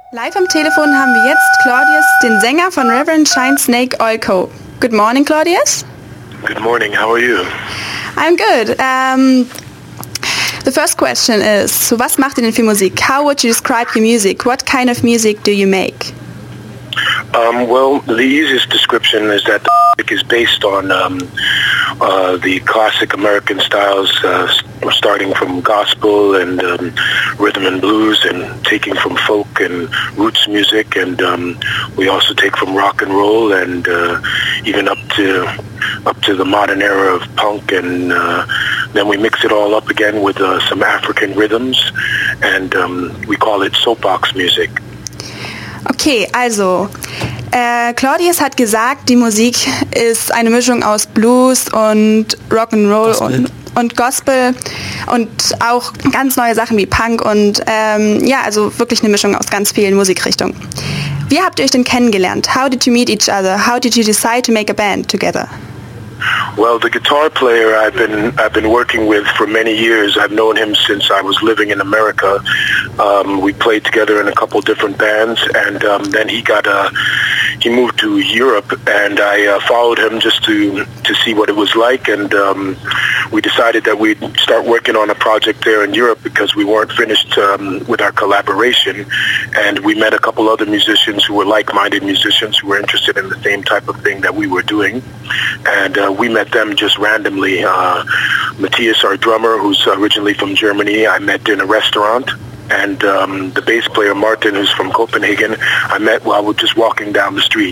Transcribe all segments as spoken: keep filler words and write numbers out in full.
Live am Telefon haben wir jetzt Claudius, den Sänger von Reverend Shine Snake Oil Co. Good morning, Claudius. Good morning, how are you? I'm good. Um, the first question is, so was macht ihr denn für Musik? How would you describe your music? What kind of music do you make? Um, well, the easiest description is that the music is based on um, uh, the classic American styles, uh, starting from gospel and um, rhythm and blues, and taking from folk and roots music, and um, we also take from rock and roll, and uh, even up to up to the modern era of punk, and uh, then we mix it all up again with uh, some African rhythms, and um, we call it soapbox music. Okay, also, äh, Claudius hat gesagt, die Musik ist eine Mischung aus Blues und Rock'n'Roll und, und Gospel und auch ganz neue Sachen wie Punk und ähm, ja, also wirklich eine Mischung aus ganz vielen Musikrichtungen. Wie habt ihr euch denn kennengelernt? How did you meet each other? How did you decide to make a band together? Well, the guitar player I've been I've been working with for many years. I've known him since I was living in America. Um, we played together in a couple different bands, and um, then he got uh, he moved to Europe, and I uh, followed him just to to see what it was like, and um, we decided that we'd start working on a project there in Europe because we weren't finished um, with our collaboration, and we met a couple other musicians who were like-minded musicians who were interested in the same type of thing that we were doing, and uh, we met them just randomly. Uh, Matthias, our drummer, who's originally from Germany, I met in a restaurant. And um, the bass player, Martin, who's from Copenhagen, I met while we were just walking down the street.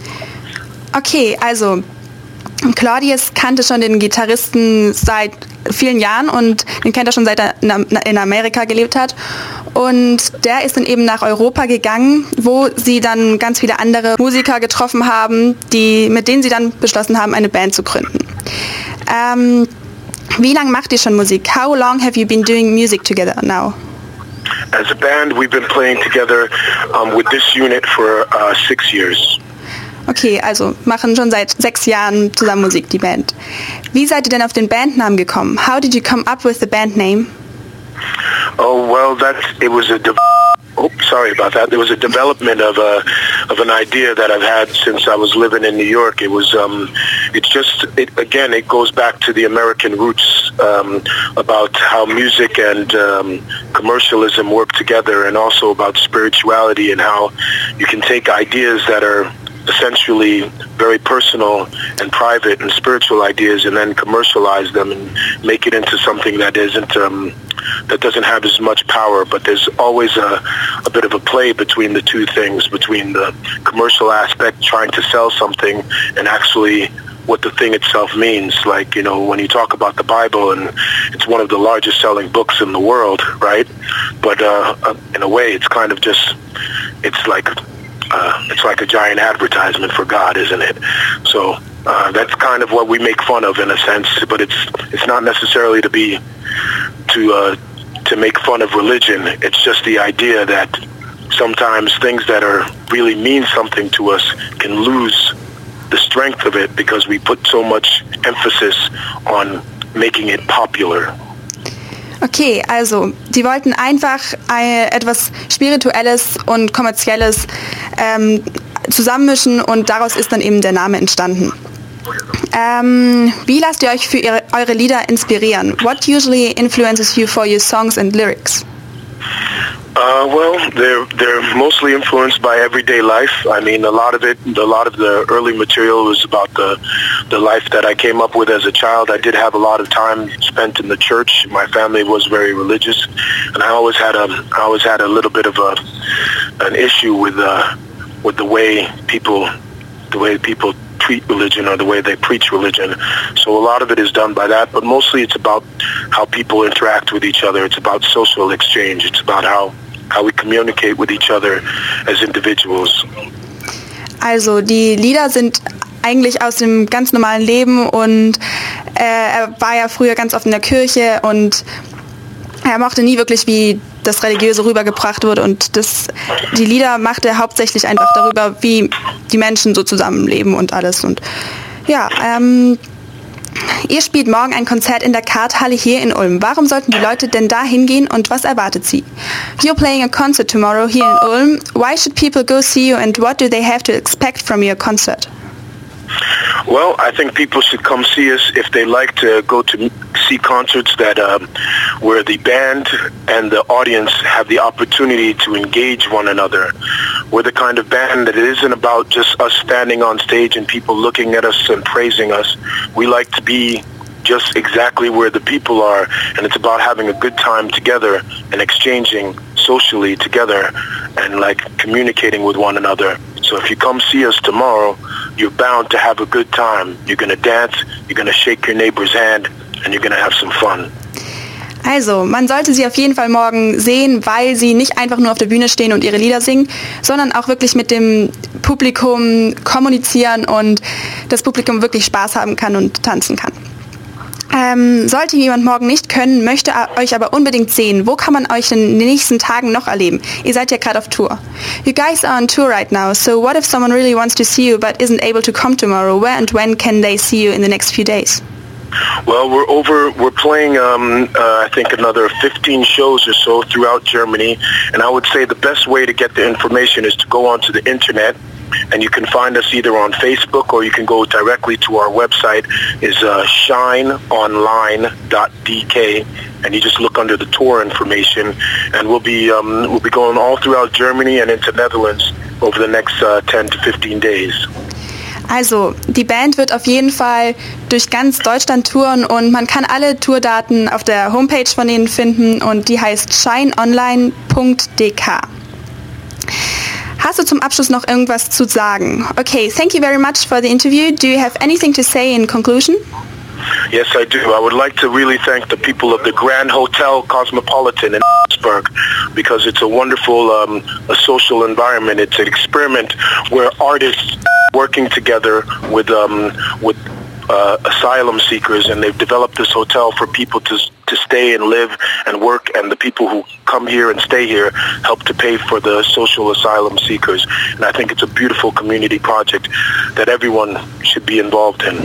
Okay, also Claudius kannte schon den Gitarristen seit vielen Jahren und den kennt er schon seit er in Amerika gelebt hat. Und der ist dann eben nach Europa gegangen, wo sie dann ganz viele andere Musiker getroffen haben, die, mit denen sie dann beschlossen haben, eine Band zu gründen. Ähm, wie lange macht ihr schon Musik? How long have you been doing music together now? As a band, we've been playing together um, with this unit for uh, six years. Okay, also machen schon seit sechs Jahren zusammen Musik, die Band. Wie seid ihr denn auf den Bandnamen gekommen? How did you come up with the band name? Oh, well, that it was a de- oh, sorry about that. There was a development of a of an idea that I've had since I was living in New York. It was um, it's just it, again, it goes back to the American roots um, about how music and um, commercialism work together, and also about spirituality and how you can take ideas that are essentially very personal and private and spiritual ideas, and then commercialize them and make it into something that isn't um, that doesn't have as much power. But there's always a, a bit of a play between the two things, between the commercial aspect, trying to sell something, and actually what the thing itself means. Like, you know, when you talk about the Bible, and it's one of the largest selling books in the world, right? But uh, in a way, it's kind of just, it's like Uh, it's like a giant advertisement for God, isn't it? So uh, that's kind of what we make fun of in a sense, but it's it's not necessarily to be to uh, to make fun of religion. It's just the idea that sometimes things that are really mean something to us can lose the strength of it because we put so much emphasis on making it popular. Okay, also, die wollten einfach äh, etwas Spirituelles und Kommerzielles ähm, zusammenmischen, und daraus ist dann eben der Name entstanden. Ähm, wie lasst ihr euch für ihre, eure Lieder inspirieren? What usually influences you for your songs and lyrics? Uh, well, they're they're mostly influenced by everyday life. I mean, a lot of it, a lot of the early material was about the the life that I came up with as a child. I did have a lot of time spent in the church. My family was very religious, and I always had a I always had a little bit of a an issue with uh, with the way people the way people treat religion, or the way they preach religion. So a lot of it is done by that, but mostly it's about how people interact with each other. It's about social exchange. It's about how how we communicate with each other as individuals. Also die Lieder sind eigentlich aus dem ganz normalen Leben, und äh, er war ja früher ganz oft in der Kirche, und er mochte nie wirklich, wie das Religiöse rübergebracht wurde, und das, die Lieder macht er hauptsächlich einfach darüber, wie die Menschen so zusammenleben und alles. Und ja, ähm, Ihr spielt morgen ein Konzert in der Karthalle hier in Ulm. Warum sollten die Leute denn da hingehen und was erwartet sie? You're playing a concert tomorrow here in Ulm. Why should people go see you and what do they have to expect from your concert? Well, I think people should come see us if they like to go to see concerts that um, where the band and the audience have the opportunity to engage one another. We're the kind of band that it isn't about just us standing on stage and people looking at us and praising us. We like to be just exactly where the people are, and it's about having a good time together and exchanging socially together and like communicating with one another. So if you come see us tomorrow, you're bound to have a good time. You're going to dance, you're going to shake your neighbor's hand, and you're going to have some fun. Also, man sollte sie auf jeden Fall morgen sehen, weil sie nicht einfach nur auf der Bühne stehen und ihre Lieder singen, sondern auch wirklich mit dem Publikum kommunizieren und das Publikum wirklich Spaß haben kann und tanzen kann. Ähm, sollte jemand morgen nicht können, möchte euch aber unbedingt sehen. Wo kann man euch in den nächsten Tagen noch erleben? Ihr seid ja gerade auf Tour. You guys are on tour right now, so what if someone really wants to see you but isn't able to come tomorrow? Where and when can they see you in the next few days? Well, we're over, we're playing, um, uh, I think, another fifteen shows or so throughout Germany, and I would say the best way to get the information is to go onto the internet, and you can find us either on Facebook or you can go directly to our website, is uh, shine online dot d k, and you just look under the tour information, and we'll be um, we'll be going all throughout Germany and into Netherlands over the next uh, ten to fifteen days. Also, die Band wird auf jeden Fall durch ganz Deutschland touren und man kann alle Tourdaten auf der Homepage von ihnen finden und die heißt shine online dot d k. Hast du zum Abschluss noch irgendwas zu sagen? Okay, thank you very much for the interview. Do you have anything to say in conclusion? Yes, I do. I would like to really thank the people of the Grand Hotel Cosmopolitan in Pittsburgh because it's a wonderful um, a social environment. It's an experiment where artists working together with um, with uh, asylum seekers, and they've developed this hotel for people to to stay and live and work, and the people who come here and stay here help to pay for the social asylum seekers. And I think it's a beautiful community project that everyone should be involved in.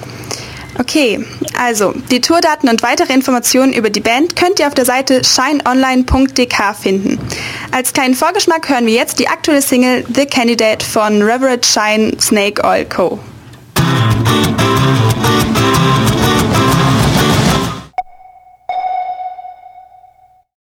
Okay, also die Tourdaten und weitere Informationen über die Band könnt ihr auf der Seite shine online dot d k finden. Als kleinen Vorgeschmack hören wir jetzt die aktuelle Single The Candidate von Reverend Shine Snake Oil Co.